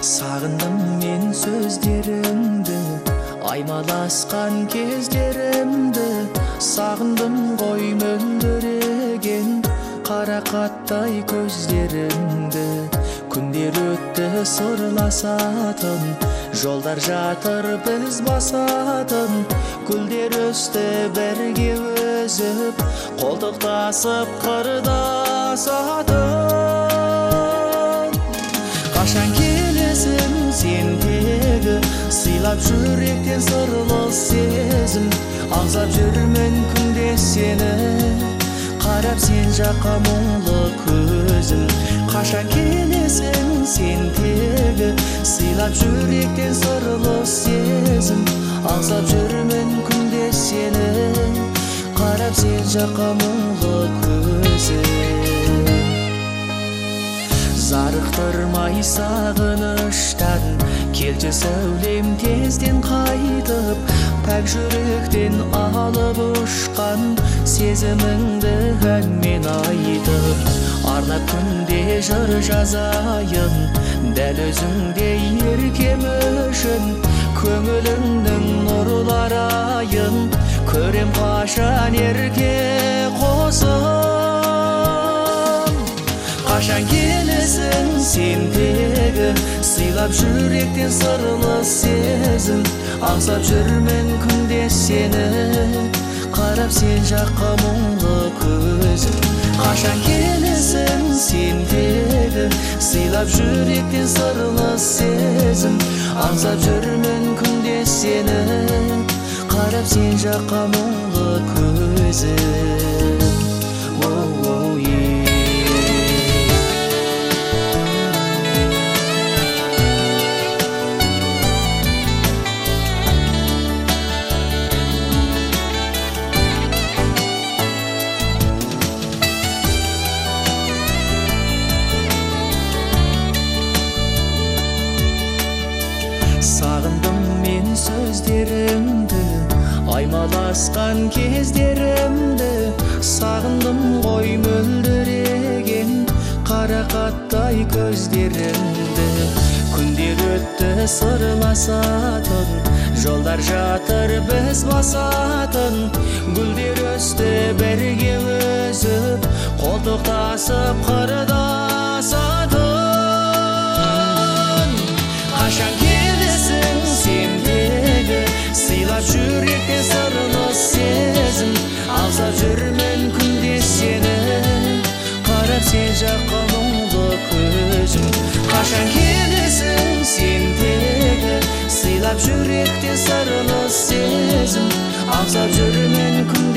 Сағындым мен сөздеріңді, аймаласқан кездерімді. Сағындым ғой мөлдіреген қарақаттай көздеріңді. Күндер өтті сырласатын, жолдар жатыр біз басатын. Гүлдер өсті бірге өзіп, қолтықтасып қырдасатын. Қашан келесің сен тегі, сыйлап жүректен сырлы сезім. Аңсап жүрмін күнде сені, қарап сен жаққа мұңлы көзім. Қашан келесің сен тегі, сыйлап жүректен сырлы сезім. Аңсап жүрмін күнде сені, қарап сен жаққа мұңлы көзім. Зарықтырмай сағыныштан, келші сәулем тезден қайтып. Пәк жүректен алып ұшқан сезіміңді әнмен айтып. Арнап күнде жыр жазайын, дәл өзіңдей еркем үшін. Көңіліңнің нұрларайын көрем қашан ерке қосым. Қашан келесің сен тегі, сыйлап жүректен сырлы сезім. Аңсап жүрмін күнде сені, қарап сен жаққа мұңлы көзім. Қашан келесің сен тегі, сыйлап жүректен сырлы сезім. Аңсап жүрмін күнде сені, қарап сен жаққа мұңлы көзім. Сағындым мен сөздеріңді, аймаласқан кездерімді. Сағындым ғой мөлдіреген қарақаттай көздеріңді. Күндер өтті сырласатын, жолдар жатыр біз басатын. Гүлдер өсті бірге өзіп, қолтықтасып қырдасатын. Қашан келесің сен тегі, сыйлап жүректен сырлы сезім. Аңсап жүрмін күнде сені, қарап сен жаққа мұңлы көзім. Қашан келесің сен тегі, сыйлап жүректен сырлы сезім. Аңсап жүрмін күнде